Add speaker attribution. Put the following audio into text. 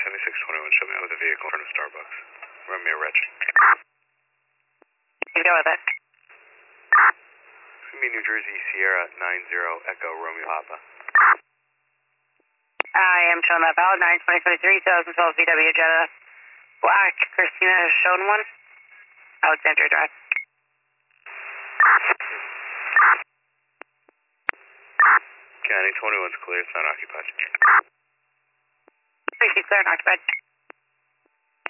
Speaker 1: 7621, show me out with a vehicle in front of Starbucks. Run me a reg.
Speaker 2: You go with it.
Speaker 1: It's going to be New Jersey Sierra 90 Echo Romeo Papa.
Speaker 2: I am showing that valid 9/2023, 2012 VW Jetta Black. Christina has shown one. Alexandria Drive.
Speaker 1: County 21's clear, it's not occupied.
Speaker 2: Please clear and occupied.